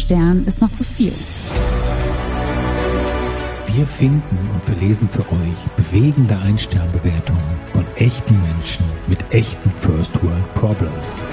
Stern ist noch zu viel. Wir finden und verlesen für euch bewegende Ein-Stern-Bewertungen von echten Menschen mit echten First-World-Problems.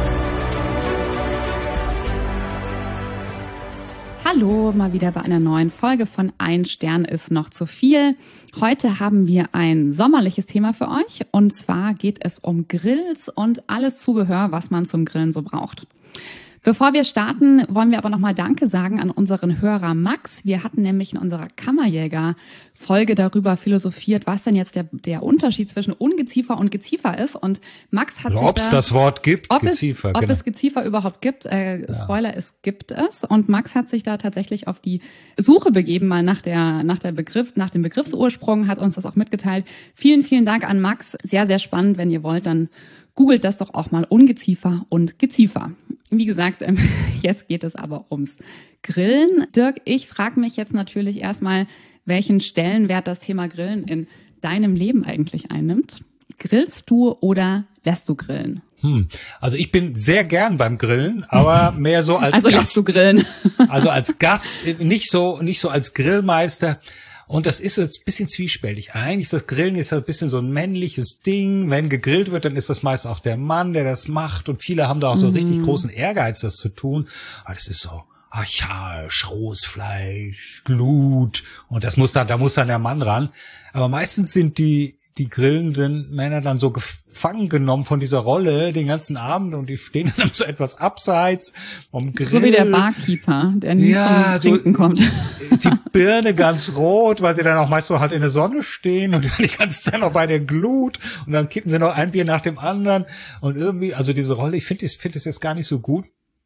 Hallo, mal wieder bei einer neuen Folge von Ein Stern ist noch zu viel. Heute haben wir ein sommerliches Thema für euch und zwar geht es um Grills und alles Zubehör, was man zum Grillen so braucht. Bevor wir starten, wollen wir aber nochmal Danke sagen an unseren Hörer Max. Wir hatten nämlich in unserer Kammerjäger-Folge darüber philosophiert, was denn jetzt der Unterschied zwischen Ungeziefer und Geziefer ist. Und Max hat ob es das Wort gibt, Geziefer. Ob es Geziefer überhaupt gibt. Spoiler, es gibt es. Und Max hat sich da tatsächlich auf die Suche begeben, mal nach dem Begriffsursprung, hat uns das auch mitgeteilt. Vielen, vielen Dank an Max. Sehr, sehr spannend. Wenn ihr wollt, dann googelt das doch auch mal Ungeziefer und Geziefer. Wie gesagt, jetzt geht es aber ums Grillen. Dirk, ich frage mich jetzt natürlich erstmal, welchen Stellenwert das Thema Grillen in deinem Leben eigentlich einnimmt. Grillst du oder lässt du grillen? Also ich bin sehr gern beim Grillen, aber mehr so als Gast. Also lässt du grillen? Also als Gast, nicht so als Grillmeister. Und das ist jetzt ein bisschen zwiespältig. Eigentlich ist das Grillen jetzt ein bisschen so ein männliches Ding. Wenn gegrillt wird, dann ist das meist auch der Mann, der das macht. Und viele haben da auch so richtig großen Ehrgeiz, das zu tun. Aber das ist so archaisch, rohes Fleisch, Glut. Und da muss dann der Mann ran. Aber meistens sind die grillenden Männer dann so gefangen genommen von dieser Rolle den ganzen Abend und die stehen dann so etwas abseits vom Grill. So wie der Barkeeper, der nie zum Trinken kommt. Die Birne ganz rot, weil sie dann auch meist so halt in der Sonne stehen und die ganze Zeit noch bei der Glut und dann kippen sie noch ein Bier nach dem anderen und irgendwie, also diese Rolle, ich finde das jetzt gar nicht so gut.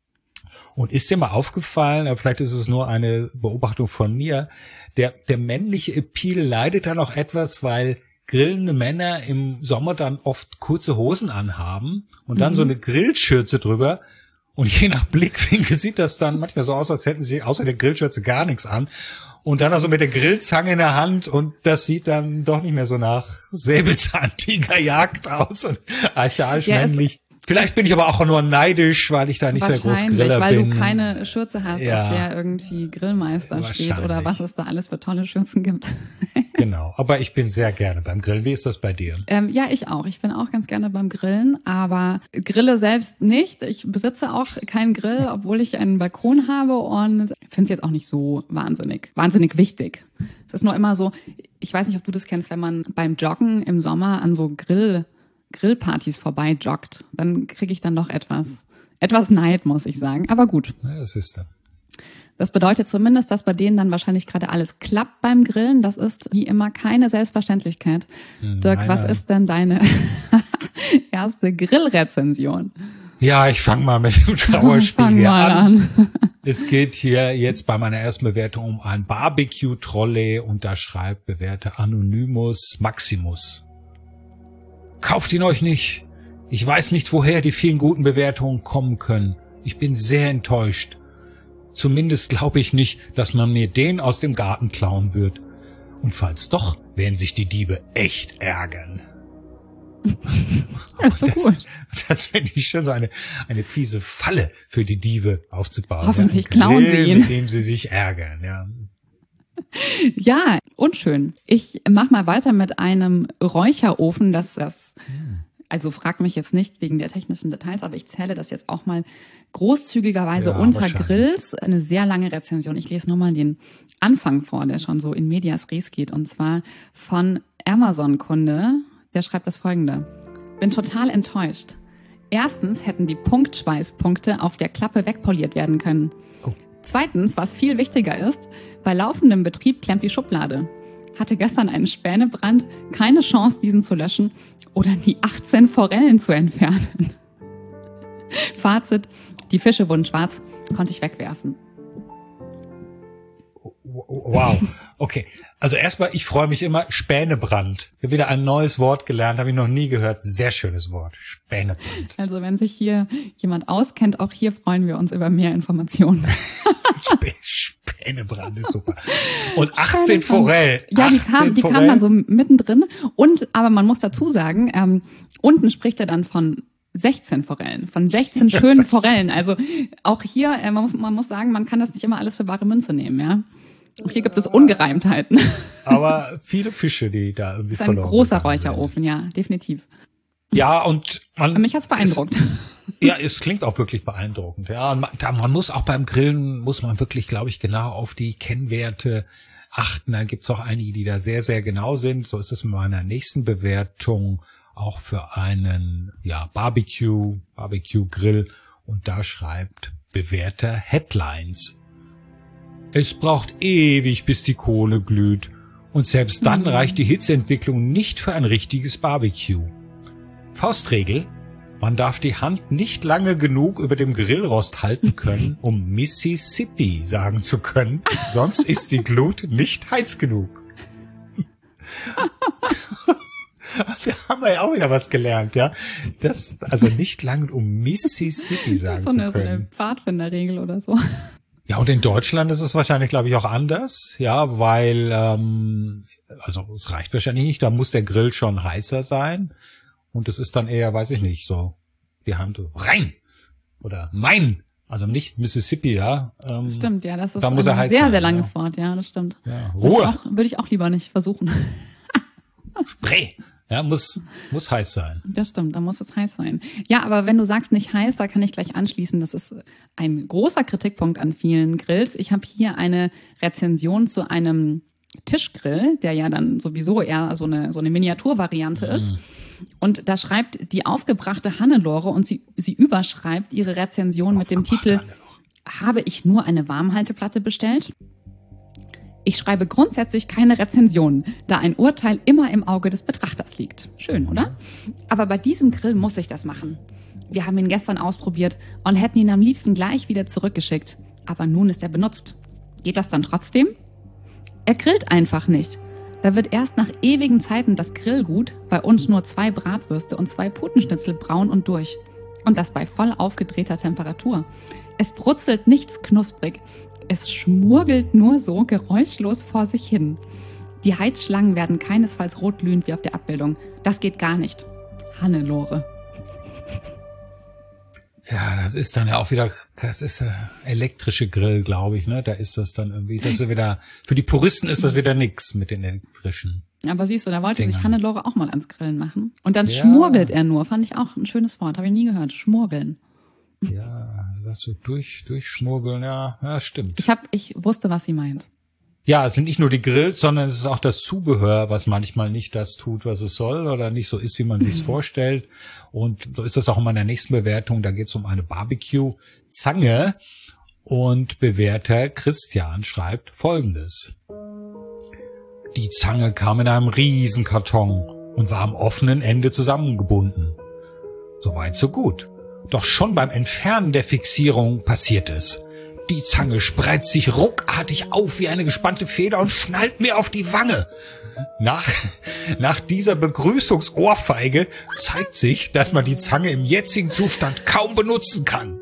Und ist dir mal aufgefallen, vielleicht ist es nur eine Beobachtung von mir, der männliche Appeal leidet dann auch etwas, weil grillende Männer im Sommer dann oft kurze Hosen anhaben und dann so eine Grillschürze drüber. Und je nach Blickwinkel sieht das dann manchmal so aus, als hätten sie außer der Grillschürze gar nichts an. Und dann also mit der Grillzange in der Hand und das sieht dann doch nicht mehr so nach Säbelzahntigerjagd aus und archaisch männlich. Vielleicht bin ich aber auch nur neidisch, weil ich da nicht sehr groß Griller weil bin. Weil du keine Schürze hast, auf der irgendwie Grillmeister steht oder was es da alles für tolle Schürzen gibt. Genau, aber ich bin sehr gerne beim Grillen. Wie ist das bei dir? Ja, ich auch. Ich bin auch ganz gerne beim Grillen, aber grille selbst nicht. Ich besitze auch keinen Grill, obwohl ich einen Balkon habe und finde es jetzt auch nicht so wahnsinnig wichtig. Es ist nur immer so, ich weiß nicht, ob du das kennst, wenn man beim Joggen im Sommer an so Grillpartys vorbei joggt, dann kriege ich dann doch etwas Neid, muss ich sagen. Aber gut. Ja, das ist dann. Das bedeutet zumindest, dass bei denen dann wahrscheinlich gerade alles klappt beim Grillen. Das ist wie immer keine Selbstverständlichkeit. Dirk, was ist denn deine erste Grillrezension? Ja, ich fange mal mit dem Trauerspiel hier an. Es geht hier jetzt bei meiner ersten Bewertung um ein Barbecue-Trolley und da schreibt Bewerter Anonymous Maximus. Kauft ihn euch nicht. Ich weiß nicht, woher die vielen guten Bewertungen kommen können. Ich bin sehr enttäuscht. Zumindest glaube ich nicht, dass man mir den aus dem Garten klauen wird. Und falls doch, werden sich die Diebe echt ärgern. Ja, ist so gut. Das finde ich schon so eine fiese Falle für die Diebe aufzubauen. Hoffentlich klauen sie ihn. Mit dem sie sich ärgern, ja. Ja, unschön. Ich mach mal weiter mit einem Räucherofen, also frag mich jetzt nicht wegen der technischen Details, aber ich zähle das jetzt auch mal großzügigerweise unter Grills. Eine sehr lange Rezension. Ich lese nur mal den Anfang vor, der schon so in medias res geht. Und zwar von Amazon-Kunde. Der schreibt das Folgende. Bin total enttäuscht. Erstens hätten die Punktschweißpunkte auf der Klappe wegpoliert werden können. Oh. Zweitens, was viel wichtiger ist, bei laufendem Betrieb klemmt die Schublade. Hatte gestern einen Spänebrand, keine Chance, diesen zu löschen oder die 18 Forellen zu entfernen. Fazit, die Fische wurden schwarz, konnte ich wegwerfen. Wow, okay. Also erstmal, ich freue mich immer, Spänebrand. Ich habe wieder ein neues Wort gelernt, habe ich noch nie gehört. Sehr schönes Wort, Spänebrand. Also wenn sich hier jemand auskennt, auch hier freuen wir uns über mehr Informationen. Spänebrand ist super. Und 18 Forellen. Ja, die kam dann so mittendrin. Aber man muss dazu sagen, unten spricht er dann von 16 Forellen, von 16 schönen Forellen. Also auch hier, man muss sagen, man kann das nicht immer alles für bare Münze nehmen, ja. Auch hier gibt es Ungereimtheiten. Aber viele Fische, die da irgendwie verloren sind. Ein großer Räucherofen, ja, definitiv. Ja, und mich hat's beeindruckt. Ja, es klingt auch wirklich beeindruckend. Ja, und man muss auch beim Grillen, muss man wirklich, glaube ich, genau auf die Kennwerte achten. Da gibt's auch einige, die da sehr, sehr genau sind. So ist es mit meiner nächsten Bewertung auch für einen Barbecue-Grill. Und da schreibt Bewerter Headlines. Es braucht ewig, bis die Kohle glüht. Und selbst dann reicht die Hitzeentwicklung nicht für ein richtiges Barbecue. Faustregel: Man darf die Hand nicht lange genug über dem Grillrost halten können, um Mississippi sagen zu können. Sonst ist die Glut nicht heiß genug. Da haben wir ja auch wieder was gelernt, ja. Das, also nicht lange, um Mississippi sagen zu können. So eine Pfadfinderregel oder so. Ja, und in Deutschland ist es wahrscheinlich, glaube ich, auch anders, ja, weil, also es reicht wahrscheinlich nicht, da muss der Grill schon heißer sein und es ist dann eher, weiß ich nicht, so die Hand rein oder mein, also nicht Mississippi, ja. Stimmt, ja, das ist da muss ein sehr, sehr langes Wort, ja, das stimmt. Ja, Ruhe. Würde ich auch lieber nicht versuchen. Spray. Ja, muss heiß sein. Das stimmt, da muss es heiß sein. Ja, aber wenn du sagst nicht heiß, da kann ich gleich anschließen. Das ist ein großer Kritikpunkt an vielen Grills. Ich habe hier eine Rezension zu einem Tischgrill, der ja dann sowieso eher so eine Miniaturvariante ist. Und da schreibt die aufgebrachte Hannelore und sie überschreibt ihre Rezension mit dem Titel: Habe ich nur eine Warmhalteplatte bestellt? Ich schreibe grundsätzlich keine Rezensionen, da ein Urteil immer im Auge des Betrachters liegt. Schön, oder? Aber bei diesem Grill muss ich das machen. Wir haben ihn gestern ausprobiert und hätten ihn am liebsten gleich wieder zurückgeschickt. Aber nun ist er benutzt. Geht das dann trotzdem? Er grillt einfach nicht. Da wird erst nach ewigen Zeiten das Grillgut, bei uns nur 2 Bratwürste und 2 Putenschnitzel braun und durch. Und das bei voll aufgedrehter Temperatur. Es brutzelt nichts knusprig. Es schmurgelt nur so geräuschlos vor sich hin. Die Heizschlangen werden keinesfalls rotglühend wie auf der Abbildung. Das geht gar nicht. Hannelore. Ja, das ist dann ja auch wieder, das ist elektrische Grill, glaube ich, ne? Da ist das dann irgendwie, das ist wieder, für die Puristen ist das wieder nix mit den elektrischen. Aber siehst du, da wollte sich Hannelore auch mal ans Grillen machen. Und dann schmurgelt er nur, fand ich auch ein schönes Wort, habe ich nie gehört, schmurgeln. Ja, das so durchschmuggeln, ja, stimmt. Ich wusste, was sie meint. Ja, es sind nicht nur die Grills, sondern es ist auch das Zubehör, was manchmal nicht das tut, was es soll oder nicht so ist, wie man sich's vorstellt. Und so ist das auch in meiner nächsten Bewertung. Da geht es um eine Barbecue-Zange und Bewerter Christian schreibt Folgendes: Die Zange kam in einem Riesenkarton und war am offenen Ende zusammengebunden. Soweit, so gut. Doch schon beim Entfernen der Fixierung passiert es. Die Zange spreizt sich ruckartig auf wie eine gespannte Feder und schnallt mir auf die Wange. Nach dieser Begrüßungsohrfeige zeigt sich, dass man die Zange im jetzigen Zustand kaum benutzen kann.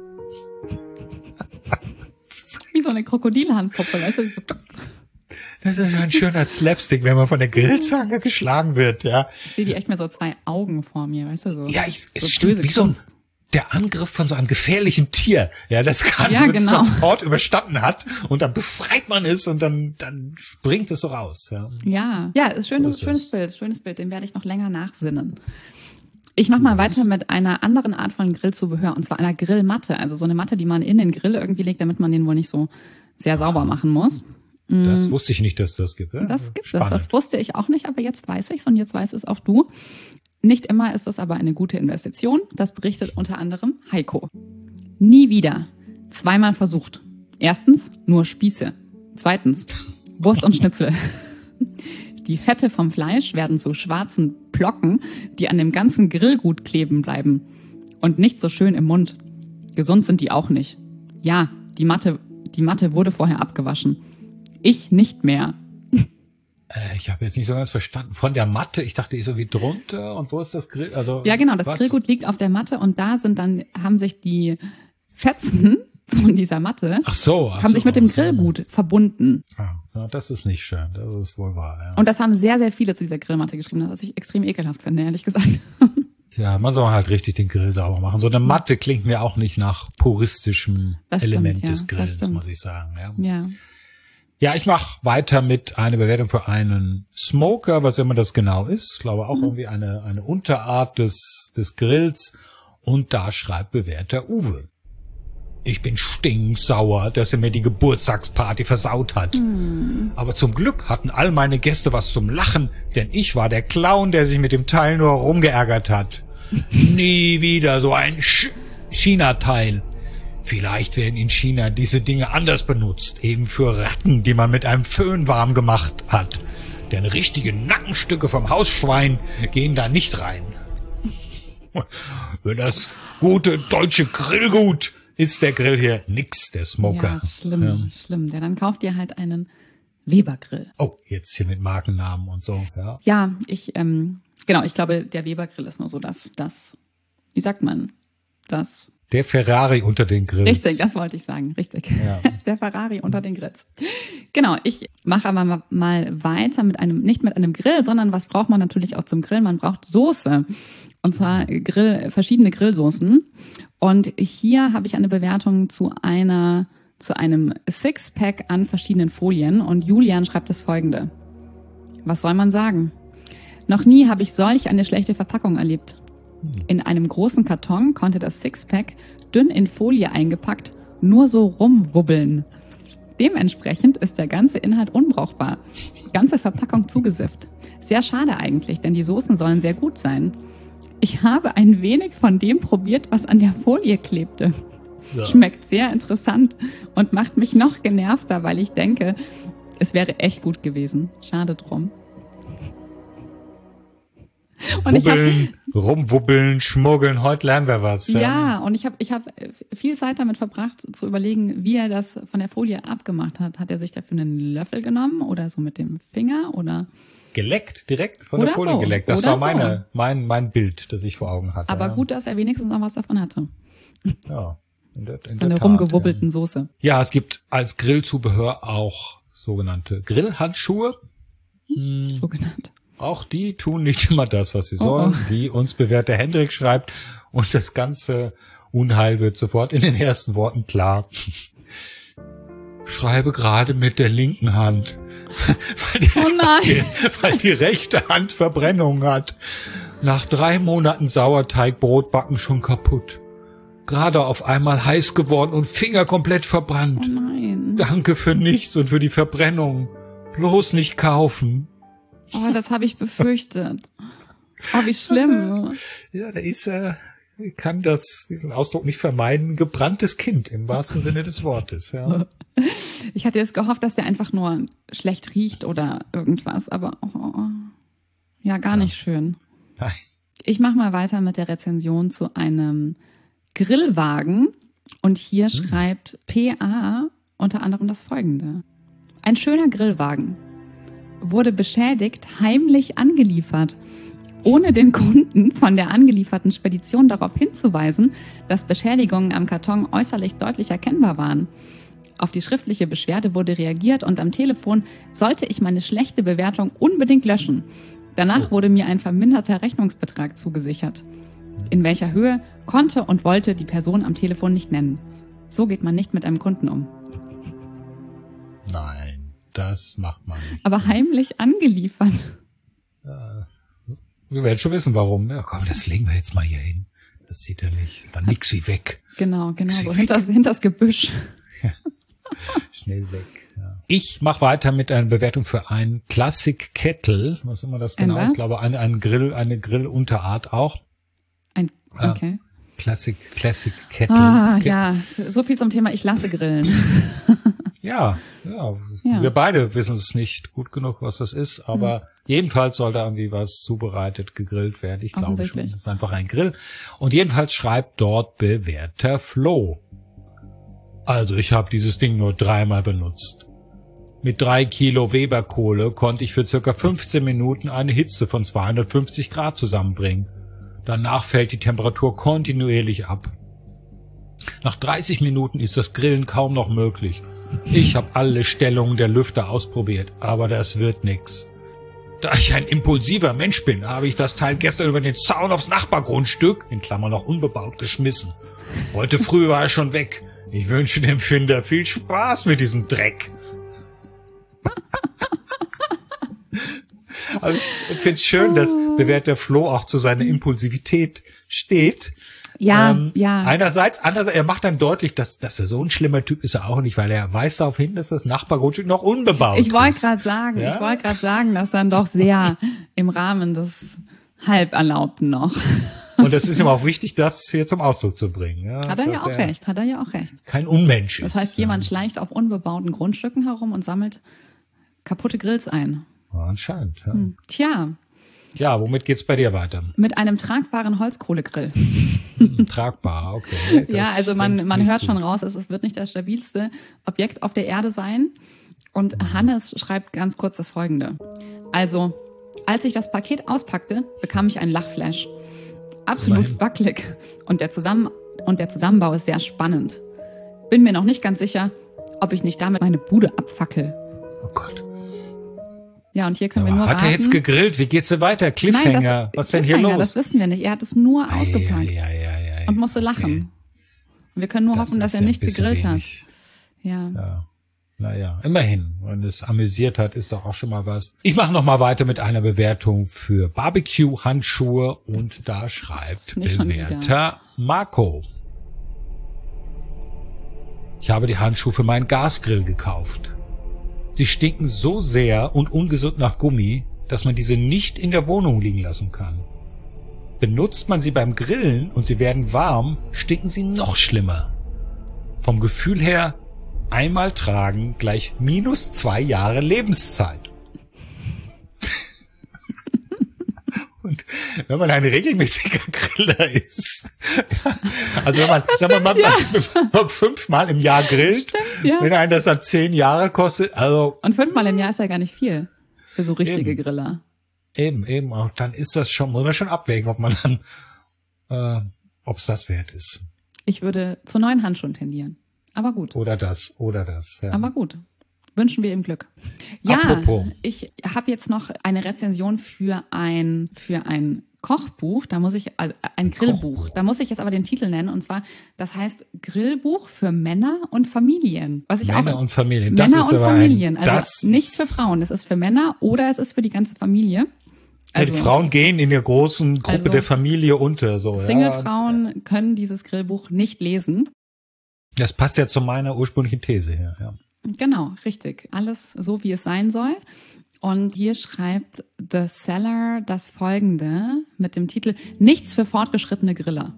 Wie so eine Krokodilhandpuppe, weißt du? So. Das ist ein schöner Slapstick, wenn man von der Grillzange geschlagen wird, ja. Ich sehe die echt mehr so 2 Augen vor mir, weißt du, so. Ja, es stimmt, wie so der Angriff von so einem gefährlichen Tier, ja, das gerade so einen Transport überstanden hat und dann befreit man es und dann springt es so raus. Ja, ist schönes Bild, dem werde ich noch länger nachsinnen. Ich mache mal weiter mit einer anderen Art von Grillzubehör und zwar einer Grillmatte, also so eine Matte, die man in den Grill irgendwie legt, damit man den wohl nicht so sehr sauber machen muss. Das wusste ich nicht, dass das gibt. Ja? Das gibt es, das wusste ich auch nicht, aber jetzt weiß ich's und jetzt weiß es auch du. Nicht immer ist das aber eine gute Investition. Das berichtet unter anderem Heiko. Nie wieder. 2-mal versucht. 1. nur Spieße. 2. Wurst und Schnitzel. Die Fette vom Fleisch werden zu schwarzen Plocken, die an dem ganzen Grillgut kleben bleiben. Und nicht so schön im Mund. Gesund sind die auch nicht. Ja, die Matte wurde vorher abgewaschen. Ich nicht mehr. Ich habe jetzt nicht so ganz verstanden. Von der Matte, ich dachte, so wie drunter und wo ist das Grill? Also ja, genau, das Grillgut liegt auf der Matte und da haben sich die Fetzen von dieser Matte haben sich mit dem Grillgut verbunden. Ja, das ist nicht schön, das ist wohl wahr. Ja. Und das haben sehr, sehr viele zu dieser Grillmatte geschrieben, was ich extrem ekelhaft finde, ehrlich gesagt. Ja, man soll halt richtig den Grill sauber machen. So eine Matte klingt mir auch nicht nach puristischem Element des Grills, muss ich sagen. Ja. Ja, ich mache weiter mit einer Bewertung für einen Smoker, was immer das genau ist. Ich glaube auch irgendwie eine Unterart des Grills. Und da schreibt Bewerter Uwe: Ich bin stinksauer, dass er mir die Geburtstagsparty versaut hat. Aber zum Glück hatten all meine Gäste was zum Lachen, denn ich war der Clown, der sich mit dem Teil nur rumgeärgert hat. Nie wieder so ein China-Teil. Vielleicht werden in China diese Dinge anders benutzt, eben für Ratten, die man mit einem Föhn warm gemacht hat. Denn richtige Nackenstücke vom Hausschwein gehen da nicht rein. Für das gute deutsche Grillgut ist der Grill hier nix, der Smoker. Ja, schlimm. Ja, dann kauft ihr halt einen Weber-Grill. Oh, jetzt hier mit Markennamen und so, ja. Ja, ich glaube, der Weber-Grill ist nur so das, wie sagt man, das... Der Ferrari unter den Grills. Richtig, das wollte ich sagen, richtig. Ja. Der Ferrari unter den Grills. Genau, ich mache aber mal weiter nicht mit einem Grill, sondern was braucht man natürlich auch zum Grillen? Man braucht Soße. Und zwar verschiedene Grillsoßen. Und hier habe ich eine Bewertung zu einem Sixpack an verschiedenen Folien. Und Julian schreibt das Folgende: Was soll man sagen? Noch nie habe ich solch eine schlechte Verpackung erlebt. In einem großen Karton konnte das Sixpack, dünn in Folie eingepackt, nur so rumwubbeln. Dementsprechend ist der ganze Inhalt unbrauchbar. Ganze Verpackung zugesifft. Sehr schade eigentlich, denn die Soßen sollen sehr gut sein. Ich habe ein wenig von dem probiert, was an der Folie klebte. Ja. Schmeckt sehr interessant und macht mich noch genervter, weil ich denke, es wäre echt gut gewesen. Schade drum. Und rumwubbeln, schmuggeln, heute lernen wir was. Ja, und ich hab viel Zeit damit verbracht, zu überlegen, wie er das von der Folie abgemacht hat. Hat er sich dafür einen Löffel genommen oder so mit dem Finger oder? Geleckt, direkt von der Folie geleckt. Das war mein Bild, das ich vor Augen hatte. Aber gut, dass er wenigstens noch was davon hatte. Ja, in der von der rumgewubbelten Soße. Ja, es gibt als Grillzubehör auch sogenannte Grillhandschuhe. Sogenannte. Auch die tun nicht immer das, was sie sollen, wie uns Bewerter Hendrik schreibt. Und das ganze Unheil wird sofort in den ersten Worten klar. Schreibe gerade mit der linken Hand, weil die rechte Hand Verbrennung hat. Nach 3 Monaten Sauerteigbrotbacken schon kaputt. Gerade auf einmal heiß geworden und Finger komplett verbrannt. Oh nein. Danke für nichts und für die Verbrennung. Bloß nicht kaufen. Oh, das habe ich befürchtet. Oh, wie schlimm. Ja, da ist ich kann diesen Ausdruck nicht vermeiden, gebranntes Kind im wahrsten Sinne des Wortes. Ja. Ich hatte jetzt gehofft, dass der einfach nur schlecht riecht oder irgendwas, aber ja, gar nicht schön. Nein. Ich mache mal weiter mit der Rezension zu einem Grillwagen und hier schreibt PA unter anderem das Folgende: Ein schöner Grillwagen. Wurde beschädigt heimlich angeliefert, ohne den Kunden von der angelieferten Spedition darauf hinzuweisen, dass Beschädigungen am Karton äußerlich deutlich erkennbar waren. Auf die schriftliche Beschwerde wurde reagiert und am Telefon sollte ich meine schlechte Bewertung unbedingt löschen. Danach wurde mir ein verminderter Rechnungsbetrag zugesichert. In welcher Höhe konnte und wollte die Person am Telefon nicht nennen. So geht man nicht mit einem Kunden um. Nein. Das macht man nicht. Aber heimlich angeliefert. Wir werden schon wissen, warum. Ja, komm, das legen wir jetzt mal hier hin. Das sieht er nicht. Dann nix wie weg. Genau. So hinters Gebüsch. Ja. Schnell weg. Ja. Ich mache weiter mit einer Bewertung für einen Classic Kettle. Was immer das genau ist. Ich glaube, eine Grillunterart auch. Okay. Classic Kettle. Ja, so viel zum Thema ich lasse grillen. Ja, wir beide wissen es nicht gut genug, was das ist, aber jedenfalls soll da irgendwie was zubereitet, gegrillt werden. Ich glaube schon, das ist einfach ein Grill. Und jedenfalls schreibt dort Bewerter Flo: Also ich habe dieses Ding nur 3-mal benutzt. Mit 3 Kilo Weberkohle konnte ich für circa 15 Minuten eine Hitze von 250 Grad zusammenbringen. Danach fällt die Temperatur kontinuierlich ab. Nach 30 Minuten ist das Grillen kaum noch möglich. Ich habe alle Stellungen der Lüfter ausprobiert, aber das wird nix. Da ich ein impulsiver Mensch bin, habe ich das Teil gestern über den Zaun aufs Nachbargrundstück, in Klammern noch unbebaut, geschmissen. Heute früh war er schon weg. Ich wünsche dem Finder viel Spaß mit diesem Dreck. Also ich finde es schön, dass bewährter Flo auch zu seiner Impulsivität steht. Ja. Einerseits, er macht dann deutlich, dass er so ein schlimmer Typ ist er auch nicht, weil er weist darauf hin, dass das Nachbargrundstück noch unbebaut ist. Ich wollte gerade sagen, dass dann doch sehr im Rahmen des Halberlaubten noch. Und das ist ihm auch wichtig, das hier zum Ausdruck zu bringen. Ja, hat er ja auch recht. Kein Unmensch ist. Das heißt, jemand schleicht auf unbebauten Grundstücken herum und sammelt kaputte Grills ein. Ja, anscheinend, ja. Tja. Ja, womit geht's bei dir weiter? Mit einem tragbaren Holzkohlegrill. Tragbar, okay. Ja, also man hört schon raus, es wird nicht das stabilste Objekt auf der Erde sein. Und Hannes schreibt ganz kurz das Folgende. Also, als ich das Paket auspackte, bekam ich einen Lachflash. Absolut wackelig. Und der Zusammenbau ist sehr spannend. Bin mir noch nicht ganz sicher, ob ich nicht damit meine Bude abfackel. Oh Gott. Ja, und hier können wir nur raten. Hat er jetzt gegrillt? Wie geht's denn weiter? Cliffhanger? Nein, was denn hier los? Das wissen wir nicht. Er hat es nur ausgepackt und musste lachen. Okay. Wir können nur hoffen, dass er nicht gegrillt hat. Ja. Naja, immerhin. Wenn es amüsiert hat, ist doch auch schon mal was. Ich mache noch mal weiter mit einer Bewertung für Barbecue-Handschuhe und da schreibt Bewerter Marco. Ich habe die Handschuhe für meinen Gasgrill gekauft. Sie stinken so sehr und ungesund nach Gummi, dass man diese nicht in der Wohnung liegen lassen kann. Benutzt man sie beim Grillen und sie werden warm, stinken sie noch schlimmer. Vom Gefühl her, einmal tragen gleich -2 Jahre Lebenszeit. Und wenn man ein regelmäßiger Griller ist, also wenn man, sagen wir mal, 5-mal im Jahr grillt, wenn einen das dann 10 Jahre kostet, also. Und 5-mal im Jahr ist ja gar nicht viel für so richtige Griller. Eben, auch dann ist das schon, muss man schon abwägen, ob man dann, ob es das wert ist. Ich würde zu neuen Handschuhen tendieren. Aber gut. Oder das, ja. Aber gut. Wünschen wir ihm Glück. Ja, apropos. Ich habe jetzt noch eine Rezension für ein Kochbuch, ein Grillbuch. Kochbuch. Da muss ich jetzt aber den Titel nennen, und zwar, das heißt Grillbuch für Männer und Familien. Männer und Familien. Also nicht für Frauen. Es ist für Männer oder es ist für die ganze Familie. Also, die Frauen gehen in der großen Gruppe der Familie unter. So, Single-Frauen können dieses Grillbuch nicht lesen. Das passt ja zu meiner ursprünglichen These her, ja. Genau, richtig. Alles so, wie es sein soll. Und hier schreibt The Seller das Folgende mit dem Titel Nichts für fortgeschrittene Griller.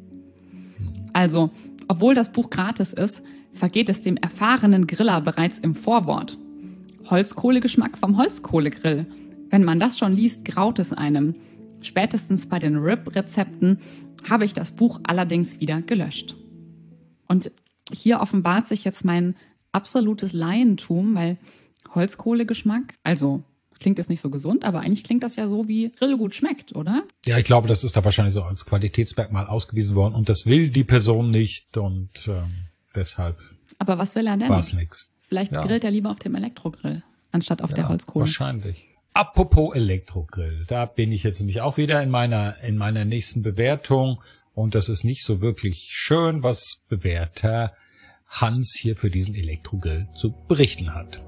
Also, obwohl das Buch gratis ist, vergeht es dem erfahrenen Griller bereits im Vorwort. Holzkohlegeschmack vom Holzkohlegrill. Wenn man das schon liest, graut es einem. Spätestens bei den Rib-Rezepten habe ich das Buch allerdings wieder gelöscht. Und hier offenbart sich jetzt mein absolutes Laientum, weil Holzkohlegeschmack, also klingt es nicht so gesund, aber eigentlich klingt das ja so, wie Grillgut schmeckt, oder? Ja, ich glaube, das ist da wahrscheinlich so als Qualitätsmerkmal ausgewiesen worden und das will die Person nicht und deshalb. Aber was will er denn? War's nix. Vielleicht grillt er lieber auf dem Elektrogrill, anstatt auf der Holzkohle. Wahrscheinlich. Apropos Elektrogrill, da bin ich jetzt nämlich auch wieder in meiner nächsten Bewertung und das ist nicht so wirklich schön, was Bewerter Hans hier für diesen Elektrogrill zu berichten hat.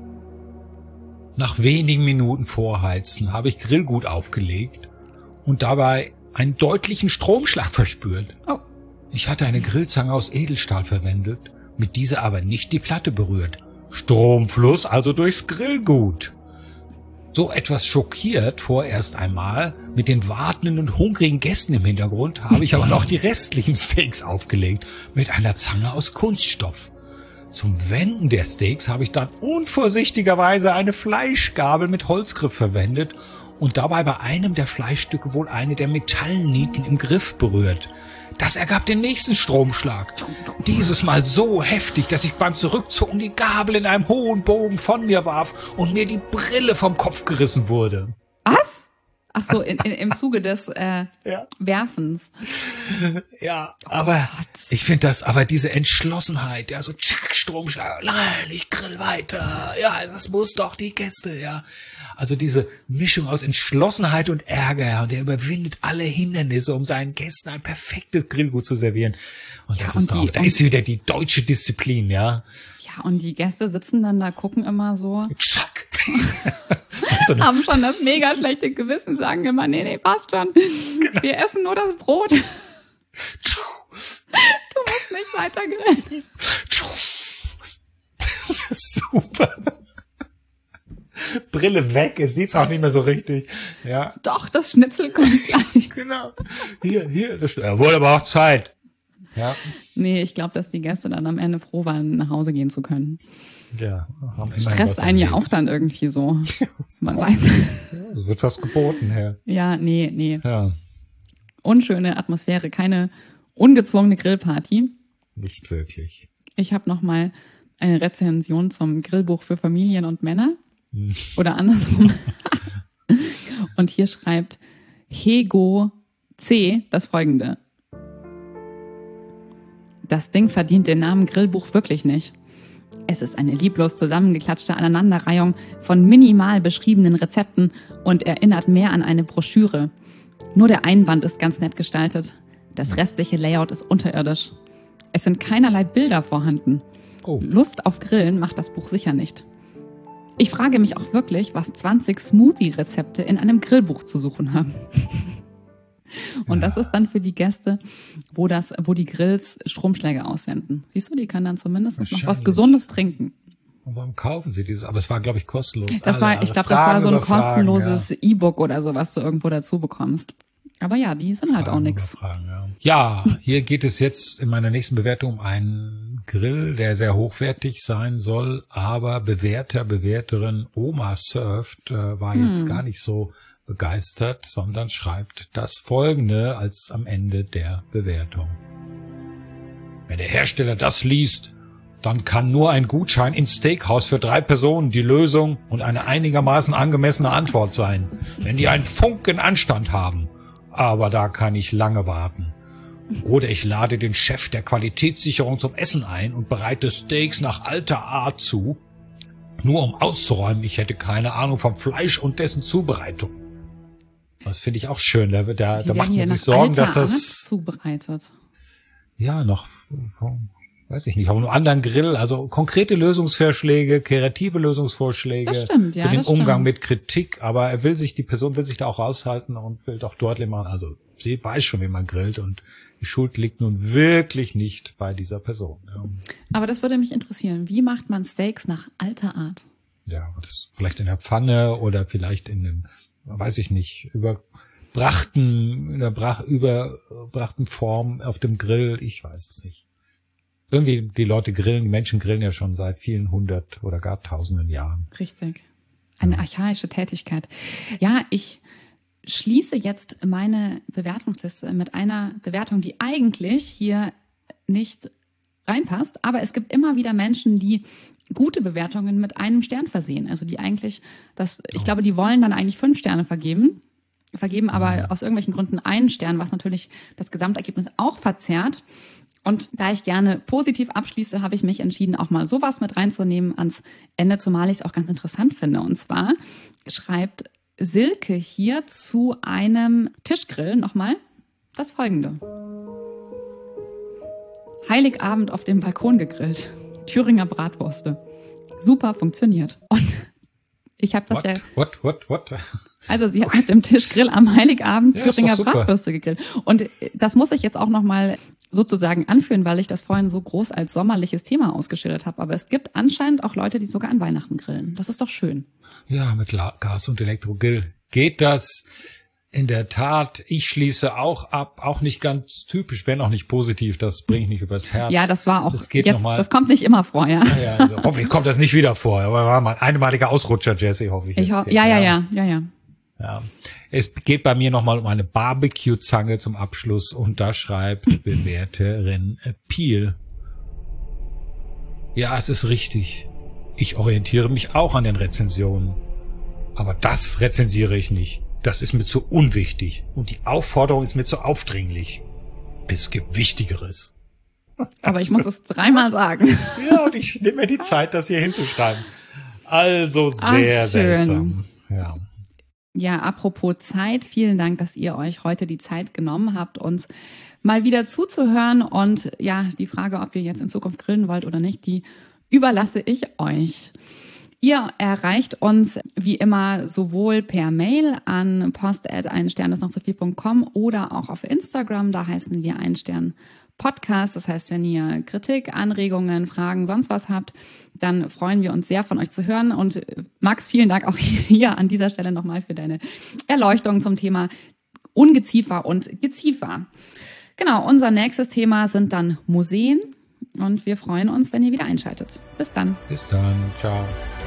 Nach wenigen Minuten Vorheizen habe ich Grillgut aufgelegt und dabei einen deutlichen Stromschlag verspürt. Oh. Ich hatte eine Grillzange aus Edelstahl verwendet, mit dieser aber nicht die Platte berührt. Stromfluss also durchs Grillgut. So etwas schockiert vorerst einmal, mit den wartenden und hungrigen Gästen im Hintergrund, habe ich aber noch die restlichen Steaks aufgelegt, mit einer Zange aus Kunststoff. Zum Wenden der Steaks habe ich dann unvorsichtigerweise eine Fleischgabel mit Holzgriff verwendet und dabei bei einem der Fleischstücke wohl eine der Metallnieten im Griff berührt. Das ergab den nächsten Stromschlag. Dieses Mal so heftig, dass ich beim Zurückzucken die Gabel in einem hohen Bogen von mir warf und mir die Brille vom Kopf gerissen wurde. Was? Ach so, im Zuge des Werfens. Ja, aber ich finde das, aber diese Entschlossenheit, ja, so tschack, Stromschlag, nein, ich grill weiter, ja, das muss doch die Gäste, ja. Also diese Mischung aus Entschlossenheit und Ärger, und er überwindet alle Hindernisse, um seinen Gästen ein perfektes Grillgut zu servieren. Und das ist doch, da ist wieder die deutsche Disziplin, ja. Ja, und die Gäste sitzen dann da, gucken immer so. Tschack. Haben schon das mega schlechte Gewissen, sagen immer, nee, passt schon. Genau. Wir essen nur das Brot. Du musst nicht weiter grillen. Das ist super. Brille weg, es sieht's auch nicht mehr so richtig. Ja. Doch, das Schnitzel kommt gleich. Genau. Hier, das wurde aber auch Zeit. Ja. Nee, ich glaube, dass die Gäste dann am Ende froh waren, nach Hause gehen zu können. Ja. Stresst einen ja auch dann irgendwie so. Man weiß. Ja, es wird was geboten, ja. Ja, nee. Ja. Unschöne Atmosphäre, keine ungezwungene Grillparty. Nicht wirklich. Ich habe noch mal eine Rezension zum Grillbuch für Familien und Männer. Oder andersrum. Und hier schreibt Hego C. das Folgende. Das Ding verdient den Namen Grillbuch wirklich nicht. Es ist eine lieblos zusammengeklatschte Aneinanderreihung von minimal beschriebenen Rezepten und erinnert mehr an eine Broschüre. Nur der Einband ist ganz nett gestaltet. Das restliche Layout ist unterirdisch. Es sind keinerlei Bilder vorhanden. Oh. Lust auf Grillen macht das Buch sicher nicht. Ich frage mich auch wirklich, was 20 Smoothie-Rezepte in einem Grillbuch zu suchen haben. Und das ist dann für die Gäste, wo die Grills Stromschläge aussenden. Siehst du, die können dann zumindest noch was Gesundes trinken. Und warum kaufen sie dieses? Aber es war, glaube ich, kostenlos. Ich glaube, das war so ein kostenloses E-Book oder so, was du irgendwo dazu bekommst. Aber ja, die sind halt auch nix. Ja, hier geht es jetzt in meiner nächsten Bewertung um einen Grill, der sehr hochwertig sein soll, aber Bewerterin Oma Surft war jetzt gar nicht so begeistert, sondern schreibt das Folgende als am Ende der Bewertung. Wenn der Hersteller das liest, dann kann nur ein Gutschein ins Steakhouse für 3 Personen die Lösung und eine einigermaßen angemessene Antwort sein, wenn die einen Funken Anstand haben. Aber da kann ich lange warten. Oder ich lade den Chef der Qualitätssicherung zum Essen ein und bereite Steaks nach alter Art zu, nur um auszuräumen, ich hätte keine Ahnung vom Fleisch und dessen Zubereitung. Das finde ich auch schön. Da macht man sich Sorgen, dass das zubereitet. Ja, noch, weiß ich nicht, auf einem anderen Grill, also konkrete Lösungsvorschläge, kreative Lösungsvorschläge für den Umgang mit Kritik, aber die Person will sich da auch raushalten und will doch deutlich machen, also sie weiß schon, wie man grillt und die Schuld liegt nun wirklich nicht bei dieser Person. Ja. Aber das würde mich interessieren, wie macht man Steaks nach alter Art? Ja, das vielleicht in der Pfanne oder vielleicht in einem, weiß ich nicht, überbrachten Form auf dem Grill, ich weiß es nicht. Irgendwie die Menschen grillen ja schon seit vielen 100 oder gar tausenden Jahren. Richtig. Eine archaische Tätigkeit. Ja, ich schließe jetzt meine Bewertungsliste mit einer Bewertung, die eigentlich hier nicht reinpasst, aber es gibt immer wieder Menschen, die gute Bewertungen mit einem Stern versehen. Also die eigentlich, ich glaube, die wollen dann eigentlich 5 Sterne vergeben aber aus irgendwelchen Gründen einen Stern, was natürlich das Gesamtergebnis auch verzerrt. Und da ich gerne positiv abschließe, habe ich mich entschieden, auch mal sowas mit reinzunehmen ans Ende, zumal ich es auch ganz interessant finde. Und zwar schreibt Silke hier zu einem Tischgrill nochmal das Folgende. Heiligabend auf dem Balkon gegrillt. Thüringer Bratwurste. Super funktioniert. Und ich habe das What? Also sie hat mit dem Tischgrill am Heiligabend Thüringer Bratwürste gegrillt. Und das muss ich jetzt auch nochmal sozusagen anführen, weil ich das vorhin so groß als sommerliches Thema ausgeschildert habe. Aber es gibt anscheinend auch Leute, die sogar an Weihnachten grillen. Das ist doch schön. Ja, mit Gas- und Elektrogrill geht das. In der Tat, ich schließe auch ab, auch nicht ganz typisch, wenn auch nicht positiv, das bringe ich nicht übers Herz. Ja, das war auch, das kommt nicht immer vor, ja. Ja, also, hoffentlich kommt das nicht wieder vor, aber war mal ein einmaliger Ausrutscher, Jesse, hoffe ich. Ja. Es geht bei mir nochmal um eine Barbecue-Zange zum Abschluss und da schreibt Bewerterin Piel. Ja, es ist richtig. Ich orientiere mich auch an den Rezensionen. Aber das rezensiere ich nicht. das ist mir zu unwichtig. Und die Aufforderung ist mir zu aufdringlich. Es gibt Wichtigeres. Aber ich muss es 3-mal sagen. Ja, und ich nehme mir die Zeit, das hier hinzuschreiben. Also sehr seltsam. Ja. Ja, apropos Zeit, vielen Dank, dass ihr euch heute die Zeit genommen habt, uns mal wieder zuzuhören. Und ja, die Frage, ob ihr jetzt in Zukunft grillen wollt oder nicht, die überlasse ich euch. Ihr erreicht uns wie immer sowohl per Mail an post@einstern-ist-noch-zu-viel.com oder auch auf Instagram, da heißen wir Einstern Podcast. Das heißt, wenn ihr Kritik, Anregungen, Fragen, sonst was habt, dann freuen wir uns sehr, von euch zu hören. Und Max, vielen Dank auch hier an dieser Stelle nochmal für deine Erleuchtung zum Thema Ungeziefer und Geziefer. Genau, unser nächstes Thema sind dann Museen. Und wir freuen uns, wenn ihr wieder einschaltet. Bis dann. Bis dann. Ciao.